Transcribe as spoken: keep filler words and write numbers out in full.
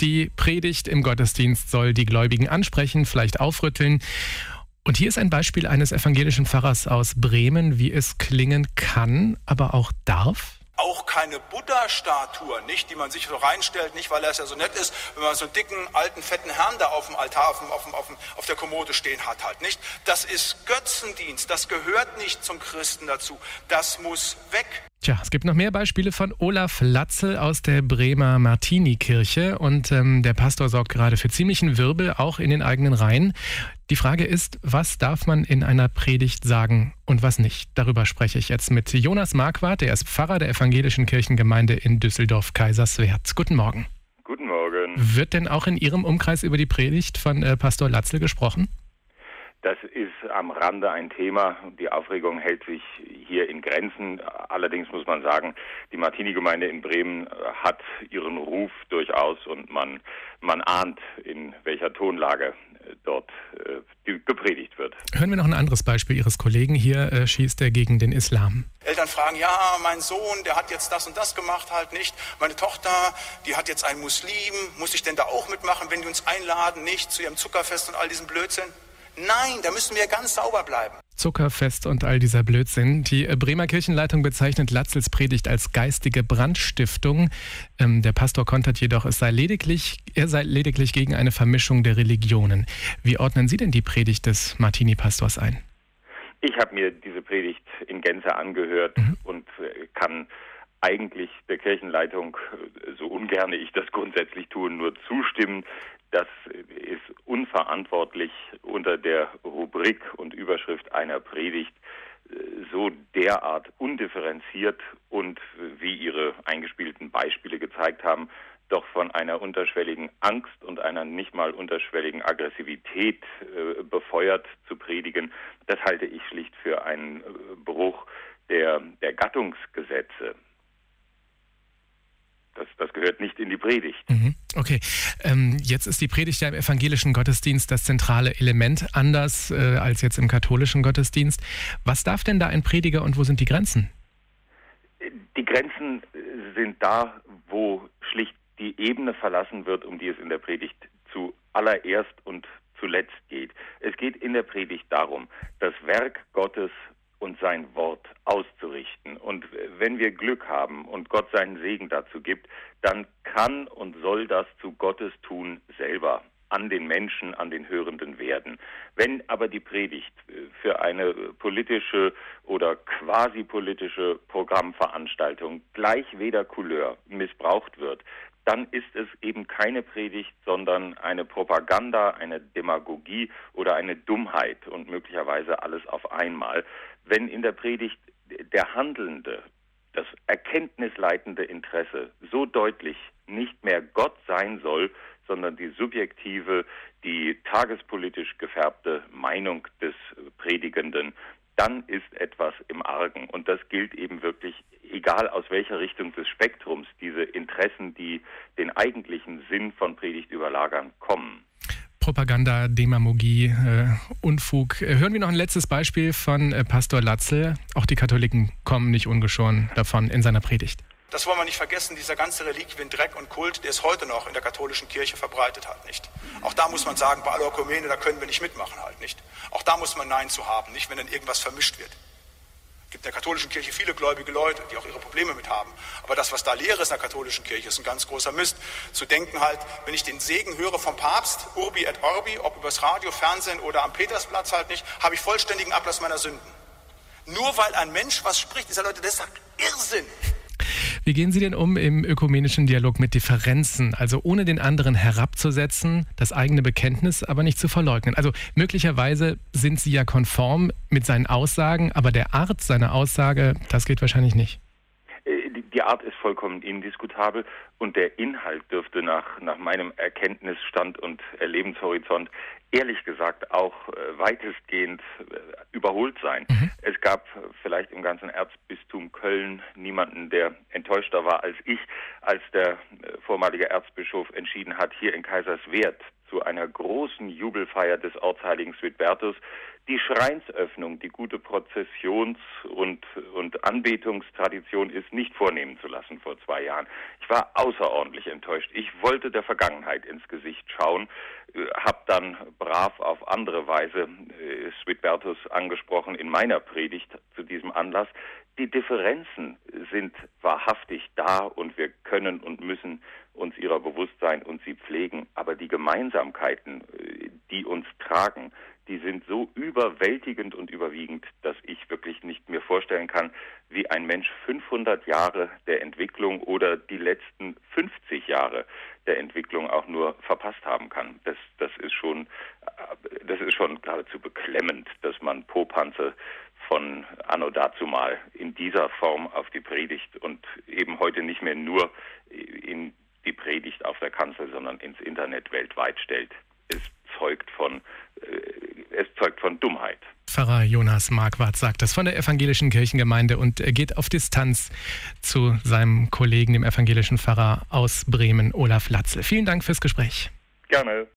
Die Predigt im Gottesdienst soll die Gläubigen ansprechen, vielleicht aufrütteln. Und hier ist ein Beispiel eines evangelischen Pfarrers aus Bremen, wie es klingen kann, aber auch darf. Auch keine Buddha-Statue, nicht, die man sich so reinstellt, nicht, weil er es ja so nett ist, wenn man so einen dicken, alten, fetten Herrn da auf dem Altar, auf, dem, auf, dem, auf, dem, auf der Kommode stehen hat halt, nicht. Das ist Götzendienst, das gehört nicht zum Christen dazu, das muss weg. Tja, es gibt noch mehr Beispiele von Olaf Latzel aus der Bremer Martini-Kirche und ähm, der Pastor sorgt gerade für ziemlichen Wirbel, auch in den eigenen Reihen. Die Frage ist, was darf man in einer Predigt sagen und was nicht? Darüber spreche ich jetzt mit Jonas Marquardt, er ist Pfarrer der evangelischen Kirchengemeinde in Düsseldorf-Kaiserswerth. Guten Morgen. Guten Morgen. Wird denn auch in Ihrem Umkreis über die Predigt von äh, Pastor Latzel gesprochen? Das ist am Rande ein Thema. Die Aufregung hält sich hier in Grenzen. Allerdings muss man sagen, die Martini-Gemeinde in Bremen hat ihren Ruf durchaus und man, man ahnt, in welcher Tonlage dort äh, gepredigt wird. Hören wir noch ein anderes Beispiel Ihres Kollegen. Hier äh, schießt er gegen den Islam. Eltern fragen, ja, mein Sohn, der hat jetzt das und das gemacht, halt nicht. Meine Tochter, die hat jetzt einen Muslim. Muss ich denn da auch mitmachen, wenn die uns einladen, nicht zu ihrem Zuckerfest und all diesem Blödsinn? Nein, da müssen wir ganz sauber bleiben. Zuckerfest und all dieser Blödsinn. Die Bremer Kirchenleitung bezeichnet Latzels Predigt als geistige Brandstiftung. Ähm, der Pastor kontert jedoch, es sei lediglich, er sei lediglich gegen eine Vermischung der Religionen. Wie ordnen Sie denn die Predigt des Martini-Pastors ein? Ich habe mir diese Predigt in Gänze angehört mhm. und kann eigentlich der Kirchenleitung, so ungern ich das grundsätzlich tue, nur zustimmen. Das ist unverantwortlich, unter der Rubrik und Überschrift einer Predigt so derart undifferenziert und, wie Ihre eingespielten Beispiele gezeigt haben, doch von einer unterschwelligen Angst und einer nicht mal unterschwelligen Aggressivität äh, befeuert zu predigen. Das halte ich schlicht für einen Bruch der, der Gattungsgesetze. Das, das gehört nicht in die Predigt. Mhm. Okay, ähm, jetzt ist die Predigt ja im evangelischen Gottesdienst das zentrale Element, anders äh, als jetzt im katholischen Gottesdienst. Was darf denn da ein Prediger und wo sind die Grenzen? Die Grenzen sind da, wo schlicht die Ebene verlassen wird, um die es in der Predigt zuallererst und zuletzt geht. Es geht in der Predigt darum, das Werk Gottes und sein Wort auszurichten. Und wenn wir Glück haben und Gott seinen Segen dazu gibt, dann kann und soll das zu Gottes Tun selber an den Menschen, an den Hörenden werden. Wenn aber die Predigt für eine politische oder quasi politische Programmveranstaltung gleich weder Couleur missbraucht wird, dann ist es eben keine Predigt, sondern eine Propaganda, eine Demagogie oder eine Dummheit und möglicherweise alles auf einmal. Wenn in der Predigt der handelnde, das erkenntnisleitende Interesse so deutlich nicht mehr Gott sein soll, sondern die subjektive, die tagespolitisch gefärbte Meinung des Predigenden, dann ist etwas im Argen. Und das gilt eben wirklich, egal aus welcher Richtung des Spektrums diese Interessen, die den eigentlichen Sinn von Predigt überlagern, kommen. Propaganda, Demagogie, äh, Unfug. Hören wir noch ein letztes Beispiel von äh, Pastor Latzel. Auch die Katholiken kommen nicht ungeschoren davon in seiner Predigt. Das wollen wir nicht vergessen, dieser ganze Reliquiendreck und Kult, der es heute noch in der katholischen Kirche verbreitet hat, nicht? Auch da muss man sagen, bei aller Ökumene, da können wir nicht mitmachen halt, nicht? Auch da muss man Nein zu haben, nicht, wenn dann irgendwas vermischt wird. Es gibt in der katholischen Kirche viele gläubige Leute, die auch ihre Probleme mit haben. Aber das, was da Lehre ist in der katholischen Kirche, ist ein ganz großer Mist. Zu denken halt, wenn ich den Segen höre vom Papst, Urbi et Orbi, ob übers Radio, Fernsehen oder am Petersplatz halt nicht, habe ich vollständigen Ablass meiner Sünden. Nur weil ein Mensch was spricht, dieser Leute, das ist Irrsinn. Wie gehen Sie denn um im ökumenischen Dialog mit Differenzen? Also ohne den anderen herabzusetzen, das eigene Bekenntnis aber nicht zu verleugnen. Also möglicherweise sind Sie ja konform mit seinen Aussagen, aber der Art seiner Aussage, das geht wahrscheinlich nicht. Die Art ist vollkommen indiskutabel und der Inhalt dürfte nach, nach meinem Erkenntnisstand und Erlebenshorizont ehrlich gesagt auch äh, weitestgehend äh, überholt sein. Mhm. Es gab vielleicht im ganzen Erzbistum Köln niemanden, der enttäuschter war als ich, als der äh, vormalige Erzbischof entschieden hat, hier in Kaiserswerth zu einer großen Jubelfeier des Ortsheiligen Suitbertus die Schreinsöffnung, die gute Prozessions- und, und Anbetungstradition ist nicht vornehmen zu lassen vor zwei Jahren. Ich war außerordentlich enttäuscht. Ich wollte der Vergangenheit ins Gesicht schauen, äh, habe dann brav auf andere Weise äh, Suitbertus angesprochen in meiner Predigt zu diesem Anlass. Die Differenzen sind wahrhaftig da und wir können und müssen uns ihrer bewusst sein und sie pflegen. Aber die Gemeinsamkeiten, die uns tragen, die sind so überwältigend und überwiegend, dass ich wirklich nicht mir vorstellen kann, wie ein Mensch fünfhundert Jahre der Entwicklung oder die letzten fünfzig Jahre der Entwicklung auch nur verpasst haben kann. Das, das ist schon, das ist schon geradezu beklemmend, dass man Popanze von anno dazumal in dieser Form auf die Predigt und eben heute nicht mehr nur in die Predigt auf der Kanzel, sondern ins Internet weltweit stellt. Es zeugt von, äh, es zeugt von Dummheit. Pfarrer Jonas Marquardt sagt das von der Evangelischen Kirchengemeinde und er geht auf Distanz zu seinem Kollegen, dem evangelischen Pfarrer aus Bremen, Olaf Latzel. Vielen Dank fürs Gespräch. Gerne.